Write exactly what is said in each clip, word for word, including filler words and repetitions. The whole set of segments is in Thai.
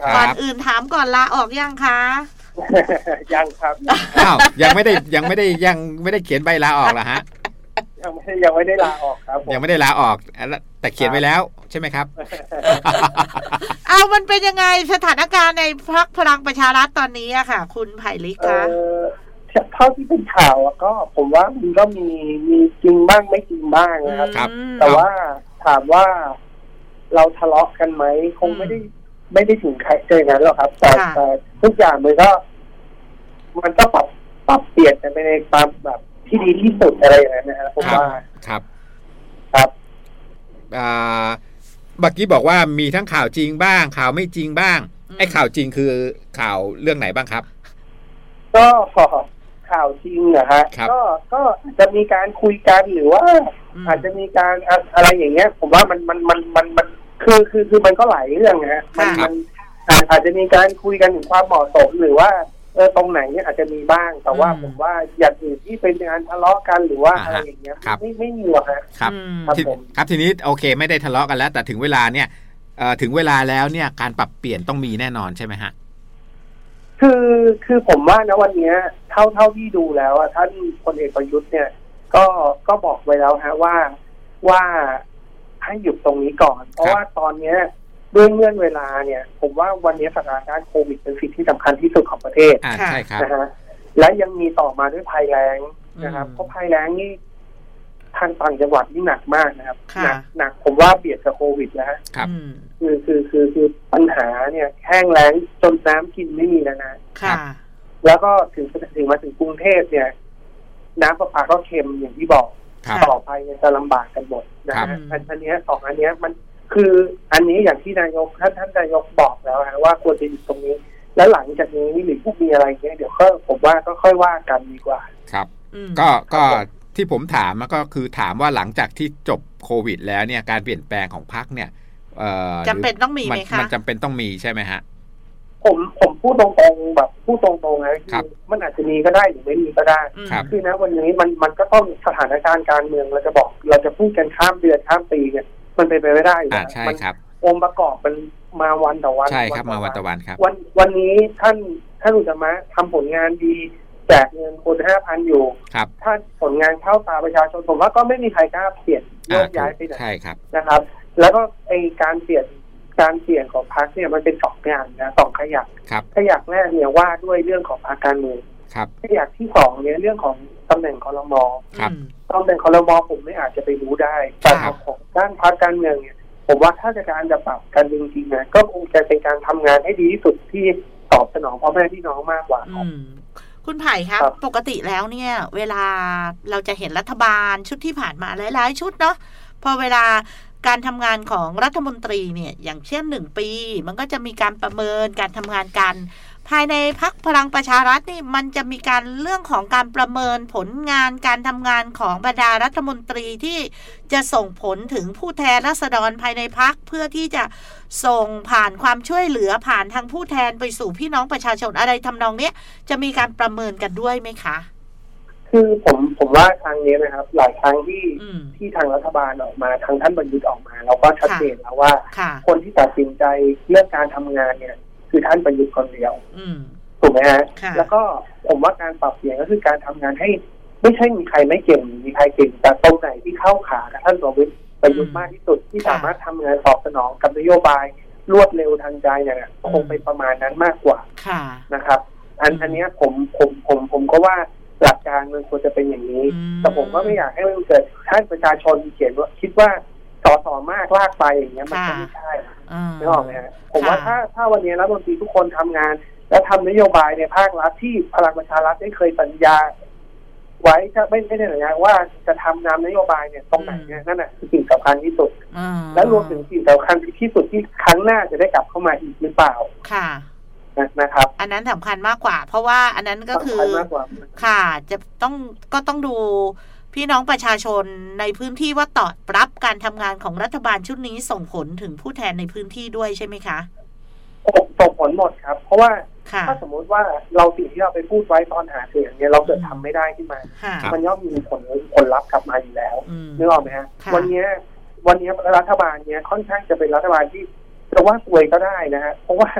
ก่อนอื่นถามก่อนลาออกยังคะยังครับอ้าวยังไม่ได้ยังไม่ได้ยังไม่ได้เขียนใบลาออกเหรอฮะยังไม่ยังไม่ได้ลาออกครับยังไม่ได้ลาออกแต่เขียนไว้แล้วใช่ไหมครับเอามันเป็นยังไงสถานการณ์ในพรรคพลังประชารัฐตอนนี้อะค่ะคุณไผ่ลิกคะเท่าที่เป็นข่าวก็ผมว่ามันก็มีมีจริงบ้างไม่จริงบ้างนะครับแต่ว่าถามว่าเราทะเลาะกันไหมคงไม่ได้ไม่ได้ถึงใครเจอกันหรอกครับแต่แต่ทุกอย่างมันก็มันก็ปรับปรับเปลี่ยนกันไปในตามแบบที่ดีที่สุดอะไรอย่างนั้นนะครับผมว่าครับครับอ่าเมื่อกี้บอกว่ามีทั้งข่าวจริงบ้างข่าวไม่จริงบ้างไอ้ข่าวจริงคือข่าวเรื่องไหนบ้างครับก็ข่าวจริงนะฮะก็ก็จะมีการคุยกันหรือว่าอาจจะมีการอะไรอย่างเงี้ยผมว่ามันมันมันมันมันคือคือคือมันก็หลายเรื่องนะฮะมันมันอาจจะมีการคุยกันถึงความเหมาะสมหรือว่าเออตรงไหนเนี่ยอาจจะมีบ้างแต่ว่าผมว่าอย่างอื่นที่เป็นการทะเลาะกันหรือว่าอะไรอย่างเงี้ยไม่ไม่มีหรอกฮะครับครับทีนี้โอเคไม่ได้ทะเลาะกันแล้วแต่ถึงเวลาเนี่ยเอ่อถึงเวลาแล้วเนี่ยการปรับเปลี่ยนต้องมีแน่นอนใช่ไหมฮะคือคือผมว่านะวันนี้เท่าเท่าที่ดูแล้วท่านพลเอกประยุทธ์เนี่ยก็ก็บอกไว้แล้วฮะว่าว่าให้หยุดตรงนี้ก่อนเพราะว่าตอนเนี้ยด้วยเงื่อนเวลาเนี่ยผมว่าวันนี้สถานการณ์โควิดเป็นสิ่งที่สำคัญที่สุดของประเทศใช่ครับนะฮะและยังมีต่อมาด้วยภัยแล้งนะครับเพราะภัยแล้งนี่ทางต่างจังหวัดนี่หนักมากนะครับหนักหนักผมว่าเบียดกับโควิดแล้วครับคือคือคือคือปัญหาเนี่ยแห้งแล้งจนน้ำกินไม่มีแล้วนะแล้วก็ถึงถึงมาถึงกรุงเทพเนี่ยน้ำประปาก็เค็มอย่างที่บอกต่อไปเนี่ยจะลำบากกันหมดนะฮะอันนี้สองอันนี้มันคืออันนี้อย่างที่นายกท่านท่านนายกบอกแล้วฮะว่าควรจะอยู่ตรงนี้แล้วหลังจากนี้หรือพวกมีอะไรเงี้ยเดี๋ยวก็ผมว่าก็ค่อยว่ากันดีกว่าครับก็ก็ที่ผมถามก็คือถามว่าหลังจากที่จบโควิดแล้วเนี่ยการเปลี่ยนแปลงของพรรคเนี่ยจำเป็นต้องมีไหมคะมันจำเป็นต้องมีใช่ไหมฮะผมผมพูดตรงๆแบบพูดตรงๆนะคือมันอาจจะมีก็ได้หรือไม่มีก็ได้คือนะวันนี้มันมันก็ต้องสถานการณ์การเมืองเราจะบอกเราจะพูดกันข้ามเดือนข้ามปีเนี่ยมันเป็นไปไม่ได้อ่าใช่ครับองค์ประกอบมันมาวันต่อวันใช่ครับมาวันต่อวันครับวันวันนี้ท่านท่านอุตมะทำผลงานดีแจกเงินคนห้าพันอยู่ถ้าผลงานเข้าตาประชาชนผมว่าก็ไม่มีใครกล้าเปลี่ยนโยกย้ายไปไหนใช่ครับนะครับแล้วก็ไอการเปลี่ยนการเปลี่ยนของพรรคเนี่ยมันเป็นสองอย่างนะสองขยักขยักแรกเนี่ยว่าด้วยเรื่องของพรรคการเมืองขยักที่สองเนี่ยเรื่องของตำแหน่งครม.ตำแหน่งครม.ผมไม่อาจจะไปรู้ได้แต่ของด้านพรรคการเมืองเนี่ยผมว่าถ้าจะการจะปรับการจริงๆนะก็คงจะเป็นการทำงานให้ดีที่สุดที่ตอบสนองพ่อแม่พี่น้องมากกว่าคุณไผ่ครับปกติแล้วเนี่ยเวลาเราจะเห็นรัฐบาลชุดที่ผ่านมาหลายๆชุดเนาะพอเวลาการทำงานของรัฐมนตรีเนี่ยอย่างเช่นหนึ่งปีมันก็จะมีการประเมินการทำงานกันภายในพรรคพลังประชารัฐนี่มันจะมีการเรื่องของการประเมินผลงานการทำงานของบรรดารัฐมนตรีที่จะส่งผลถึงผู้แทนราษฎรภายในพรรคเพื่อที่จะส่งผ่านความช่วยเหลือผ่านทางผู้แทนไปสู่พี่น้องประชาชนอะไรทำนองเนี้ยจะมีการประเมินกันด้วยไหมคะคือผมผมว่าทางนี้นะครับหลายครั้งที่ที่ทางรัฐบาลออกมาทางท่านประยุทธ์ออกมาเราก็ชัดเจนแล้วว่าคนที่ตัดสินใจเรื่องการทำงานเนี่ยคือท่านประยุทธ์คนเดียวถูกไหมฮะแล้วก็ผมว่าการปรับเปลี่ยนก็คือการทำงานให้ไม่ใช่มีใครไม่เก่งมีใครเก่งแต่ตรงไหนที่เข้าขากับท่านประยุทธ์ประยุทธ์มากที่สุดที่สามารถทำงานตอบสนองกับนโยบายรวดเร็วทันใจเนี่ยคงเป็นประมาณนั้นมากกว่านะครับอันอันนี้ผมผมผมผมก็ว่าหลักการมันควรจะเป็นอย่างนี้แต่ผมก็ไม่อยากให้มันเกิดท่านประชาชนเขียนว่าคิดว่าสอสอมากลากไปอย่างเงี้ยมันก็ไม่ใช่ไม่ออกไหมฮะผมว่าถ้าถ้าวันนี้รัฐมนตรีทุกคนทำงานและทำนโยบายในภาครัฐที่พลังประชารัฐได้เคยสัญญาไว้จะไม่ไม่ได้สัญญาว่าจะทำนำนโยบายเนี่ยตรงไหนเนี่ยนั่นแหละคือสิ่งสำคัญที่สุดและรวมถึงสิ่งสำคัญที่สุดที่ครั้งหน้าจะได้กลับเข้ามาอีกหรือเปล่าค่ะนะครับอันนั้นสำคัญมากกว่าเพราะว่าอันนั้นก็คือค่ะจะต้องก็ต้องดูพี่น้องประชาชนในพื้นที่ว่าตอบรับการทำงานของรัฐบาลชุดนี้ส่งผลถึงผู้แทนในพื้นที่ด้วยใช่ไหมคะส่งผลหมดครับเพราะว่าถ้าสมมติว่าเราสิ่งที่เราไปพูดไว้ตอนหาเสียงเนี่ยเราเกิดทำไม่ได้ขึ้นมามันย่อมมีผลผลลัพธ์กลับมาอยู่แล้วนึกออกไหมฮะวันนี้วันนี้รัฐบาลเนี้ยค่อนข้างจะเป็นรัฐบาลที่จะว่าป่วยก็ได้นะฮะเพราะว่า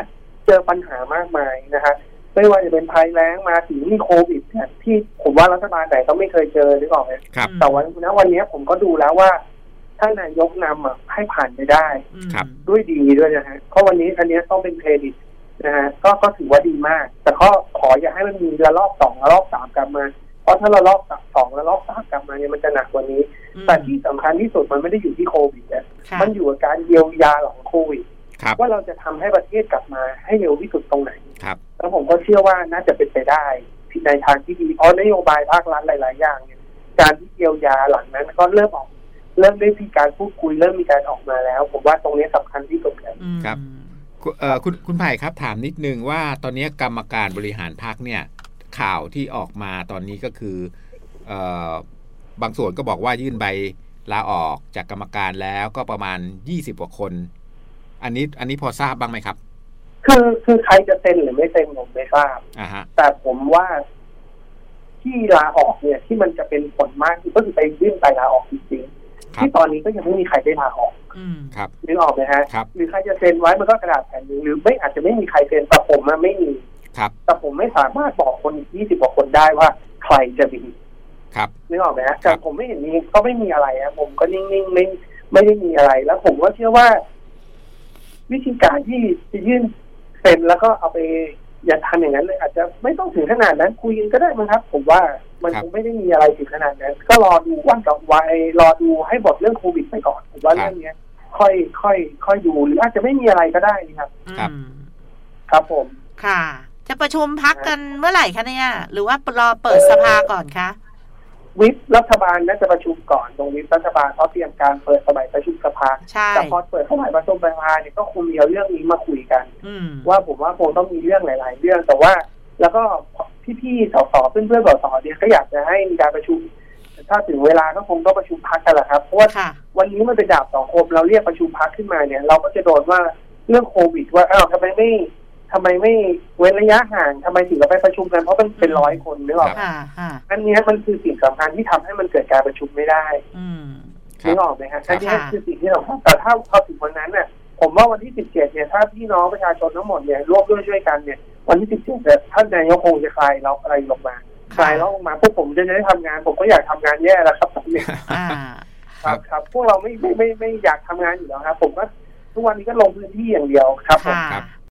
เจอปัญหามากมายนะฮะไม่ว่าจะเป็นภัยแล้งมาถึงนี่โควิดเนี่ยที่ผมว่ารัฐบาลไหนก็ไม่เคยเจอนึกออกไหมแต่วันนี้วันนี้ผมก็ดูแล้วว่าท่านนายกนำอ่ะให้ผ่านไปได้ด้วยดีด้วยนะฮะเพราะวันนี้อันนี้ต้องเป็นเครดิตนะฮะก็ก็ถือว่าดีมากแต่ก็ขออย่าให้มันมีระลอกสองระลอกสามกลับมาเพราะถ้าระลอกสองระลอกสามกลับมาเนี่ยมันจะหนักกว่านี้แต่ที่สำคัญที่สุดมันไม่ได้อยู่ที่โควิดนะมันอยู่กับการเยียวยาหลังโควิดว่าเราจะทำให้ประเทศกลับมาให้เร็วที่สุดตรงไหนแล้วผมก็เชื่อว่าน่าจะเป็นไปได้ในทางที่ดีเพราะนโยบายภาครัฐหลายๆอย่างเนี่ยการที่เยียวยาหลังนั้นก็เริ่มออกเริ่มได้มีการพูดคุยเริ่มมีการออกมาแล้วผมว่าตรงนี้สำคัญที่สุดครับเอ่อคุณคุณไผ่ครับถามนิดนึงว่าตอนนี้กรรมการบริหารพรรคเนี่ยข่าวที่ออกมาตอนนี้ก็คือเอ่อบางส่วนก็บอกว่ายื่นใบลาออกจากกรรมการแล้วก็ประมาณยี่สิบกว่าคนอันนี้อันนี้พอทราบบ้างไหมครับคือคือใครจะเซ็นหรือไม่เซ็นผมไม่ทราบอ่าฮะแต่ผมว่าที่ลาออกเนี่ยที่มันจะเป็นผลมากก็คือไปยื่นใบลาออกจริงๆที่ตอนนี้ก็ยังไม่มีใครได้ลาออกครับนึกออกไหมฮะหรือใครจะเซ็นไว้มันก็กระดาษแผ่นนึงหรือไม่อาจจะไม่มีใครเซ็นแต่ผมมันไม่มีครับแต่ผมไม่สามารถบอกคนอีกยี่สิบกว่าคนได้ว่าใครจะมีครับนึกออกไหมฮะแต่ผมไม่เห็นมีก็ไม่มีอะไรอะผมก็นิ่งๆไม่ไม่ได้มีอะไรแล้วผมก็เชื่อว่าวิธีการที่จะยื่นเซ็นแล้วก็เอาไปอย่าทำอย่างนั้นเลยอาจจะไม่ต้องถึงขนาดนั้นคุยกันก็ได้มั้งครับผมว่ามันคงไม่ได้มีอะไรถึงขนาดนั้นก็รอดูวันต่อวันรอดูให้หมดเรื่องโควิดไปก่อนผมว่าเรื่องนี้ค่อยค่อยค่อยดูหรืออาจจะไม่มีอะไรก็ได้นะครับครับครับผมค่ะจะประชุมพักกันเมื่อไหร่คะเนี่ยหรือว่ารอเปิดสภาก่อนคะวิปรัฐบาลน่าจะประชุมก่อนตรงวิปรัฐบาลเขาเตรียมการเปิดสมัยประชุมสภาแต่พอเปิดสมัยประชุมสภาเนี่ยก็คงมีเรื่องนี้มาคุยกันว่าผมว่าคงต้องมีเรื่องหลายๆเรื่องแต่ว่าแล้วก็พี่ๆสสเพื่อนๆสสเนี่ยก็อยากจะให้มีการประชุมถ้าถึงเวลาก็คงต้องประชุมพักกันแหละครับเพราะว่าวันนี้มันเป็นดาบสองคมเราเรียกประชุมพักขึ้นมาเนี่ยเราก็จะโดนว่าเรื่องโควิดว่าอ้าวทำไมไม่ทำไมไม่เว้นระยะห่างทำไมถึงเราไปประชุมกันเพราะมันเป็นร้อยคนนึกออกไหมอันนี้มันคือสิ่งสำคัญที่ทำให้มันเกิดการประชุมไม่ได้นึกออกไหมฮะอันนี้คือสิ่งที่เราแต่ถ้าพอถึงวันนั้นเนี่ยผมว่าวันที่สิบเจ็ดเนี่ยถ้าพี่น้องประชาชนทั้งหมดเนี่ยร่วมด้วยช่วยกันเนี่ยวันที่สิบเจ็ดเนี่ยท่านนายกคงจะคลายล็อกอะไรลงมาคลายล็อกลงมาพวกผมจะได้ทำงานผมก็อยากทำงานแย่แล้วครับครับครับพวกเราไม่ไม่ไม่ไม่อยากทำงานอยู่แล้วครับผมก็ทุกวันนี้ก็ลงพื้นที่อย่างเดียวครับผม